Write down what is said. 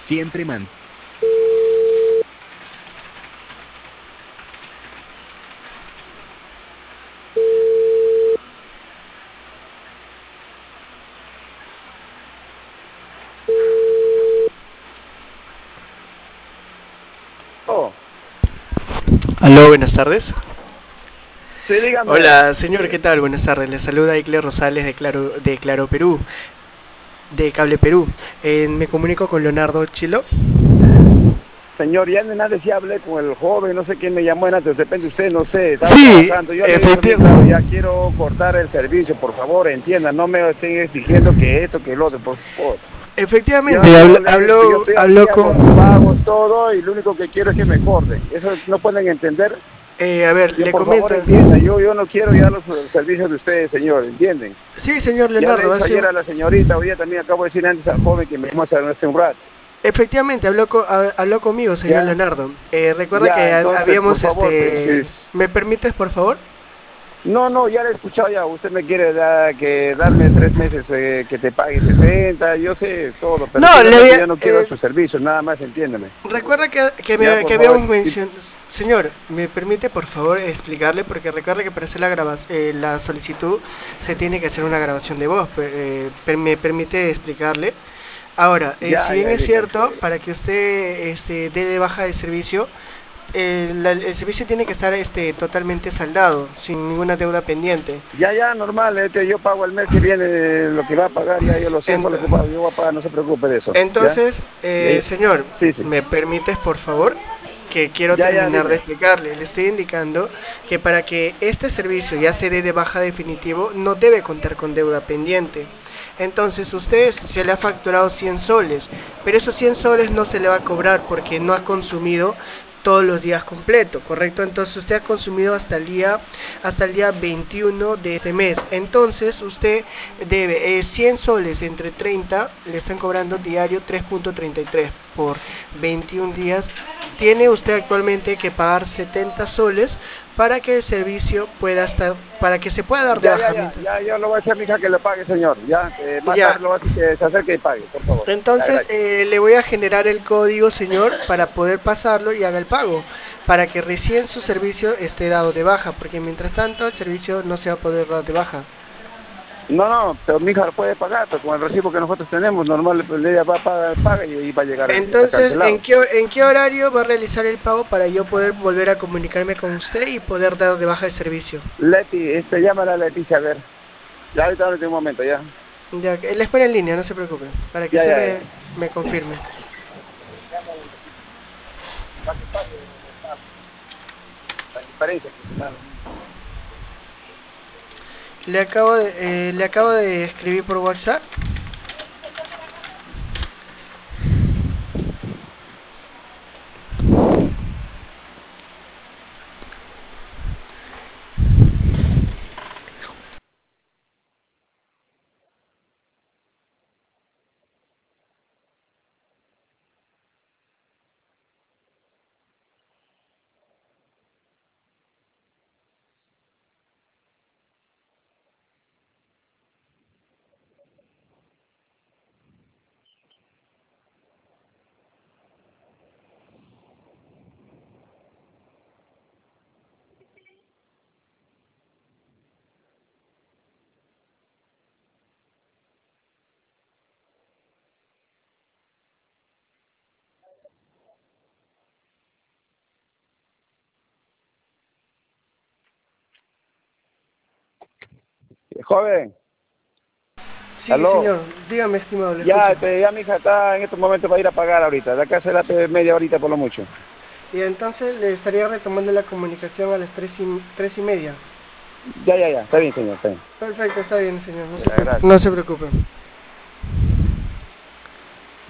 siempre mantén. Oh, Aló, buenas tardes. sí, dígame. Hola, señor, ¿qué tal? Buenas tardes. Le saluda Icle Rosales de Claro Perú, de Cable Perú. Me comunico con Leonardo Chilo. Señor, ya nada decía, hablé con el joven, no sé quién me llamó, de repente usted, no sé, estaba Sí, trabajando. Yo le dije, claro, efectivamente. ya quiero cortar el servicio, por favor, entienda, no me estén exigiendo que esto, que lo otro, por favor. Efectivamente, Yo estoy al habló día con... con los pagos, todo, y lo único que quiero es que me corten. Eso no pueden entender. A ver, Yo, le por favor, comento. entienda, yo no quiero ya los servicios de ustedes, señor, ¿entienden? Sí, señor Ya le he Leonardo, dicho ayer a la señorita, hoy también acabo de decir antes al joven que me llamó hace un rato. efectivamente, habló conmigo, señor Ya, Leonardo. Recuerda ya, que entonces, por habíamos, favor, ¿me permites, por favor? no, ya le he escuchado ya. Usted me quiere que darme 3 meses que te pague 60, yo sé todo, pero No, le simplemente había... yo no quiero su servicio, nada más, entiéndeme. recuerda Ya, que por favor. habíamos mencionado... Señor, ¿me permite por favor explicarle? Porque recuerda que para hacer la solicitud se tiene que hacer una grabación de voz. ¿Me permite explicarle? Ahora, si Ya, bien ya, es dígame. cierto, para que usted dé de baja de servicio, el servicio tiene que estar totalmente saldado, sin ninguna deuda pendiente. Ya, normal, yo pago el mes que viene lo que va a pagar, ya yo lo sé, eso es lo que pago, yo voy a pagar, no se preocupe de eso, ¿ya? Entonces, Ya, señor, sí, sí. ¿me permites, por favor? Que quiero Ya, terminar de dime. explicarle. Le estoy indicando que para que este servicio ya se dé de baja definitivo, no debe contar con deuda pendiente. Entonces, usted se le ha facturado 100 soles, pero esos 100 soles no se le va a cobrar porque no ha consumido todos los días completo, ¿correcto? Entonces usted ha consumido hasta el día 21 de este mes. Entonces usted debe 100 soles entre 30, le están cobrando diario 3.33 por 21 días. Tiene usted actualmente que pagar 70 soles para que el servicio pueda estar, para que se pueda dar de baja mientras. Ya, yo lo voy a decir a mi hija que le pague, señor, ya, más Ya, tarde lo voy a decir que se acerque y pague, por favor. Ya, entonces gracias. le voy a generar el código, señor, para poder pasarlo y haga el pago, para que recién su servicio esté dado de baja, porque mientras tanto el servicio no se va a poder dar de baja. No, pero mi hija lo puede pagar, pero con el recibo que nosotros tenemos, normal, pues, ella va a pagar, paga y va a llegar, está Entonces, cancelado. en qué horario va a realizar el pago para yo poder volver a comunicarme con usted y poder dar de baja el servicio? Leti, llámala a Leticia, a ver. Ya ahorita un momento, ya. Ya, él espera en línea, no se preocupe, para que Ya, usted ya, ya. me confirme. Para que pague la diferencia, que claro. Le acabo de escribir por WhatsApp. Joven, Sí, aló. señor, dígame, estimado, le escucho. Ya mi hija está en estos momentos, va a ir a pagar ahorita. De acá será media horita por lo mucho. Y entonces le estaría retomando la comunicación a las 3:30. Ya. Está bien, señor, está bien. Perfecto, está bien, señor. Ya, gracias. No se preocupe.